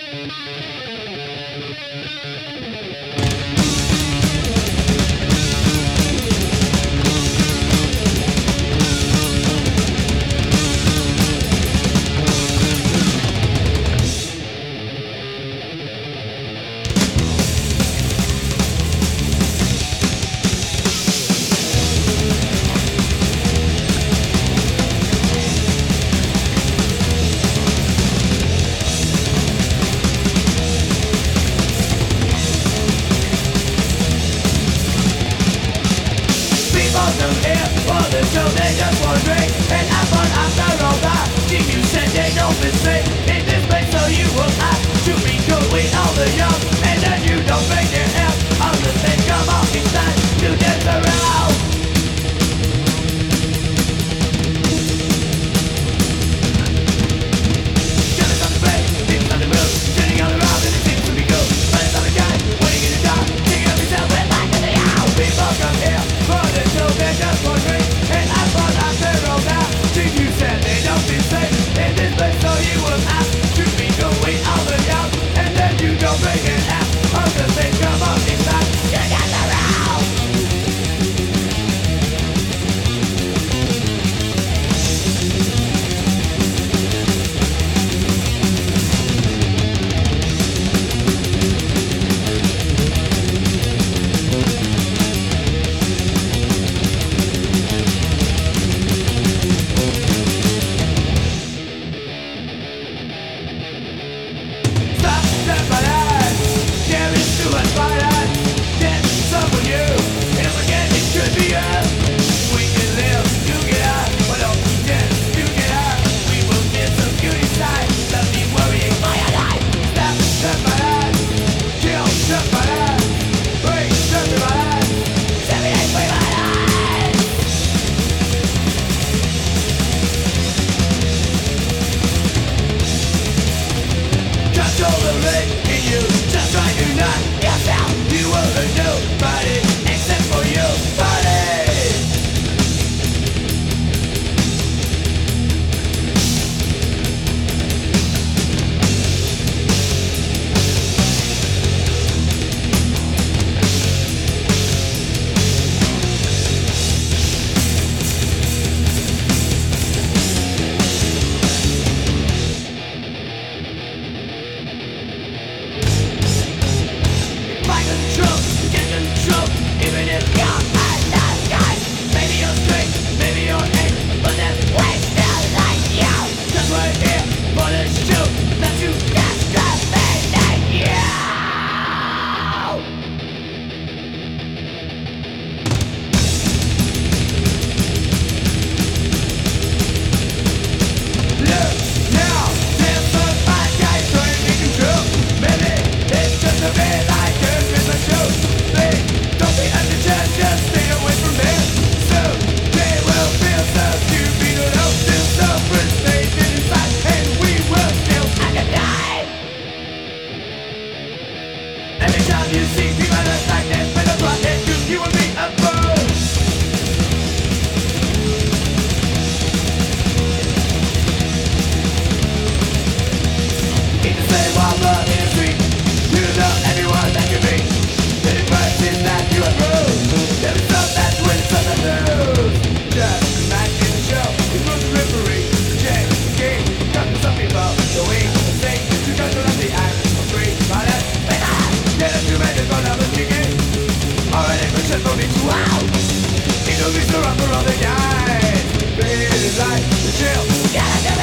So they just want to drink and have fun after all that. Think you said they don't mistake in this place, so you will have to be cool with all the young, and then you don't break their help on the same come off inside to dance around. Jealous on the break, people on the move, sitting all around and it seems to be cool. But it's not a guy waiting in the dark, taking up himself and back to the house. People come here for the show, they just want to drink. You said they don't feel safe in this place, so you will have to be going all the young, and then you don't break it half of the thing come up inside. You get around. You see people like this, but that's what they do, you will be a fool. In the same wild love in the street, you know everyone that you meet. The difference is that you are rude. There is some that's win, some that lose. Just the night in the show, it was the referee, the judge, the king. Come to some people, the wing, the sing, to judge on the act of free, but that's you made it gonna be kicking. Already pushing for me to out. It'll be so rough for all the guys. Feeling like the chill.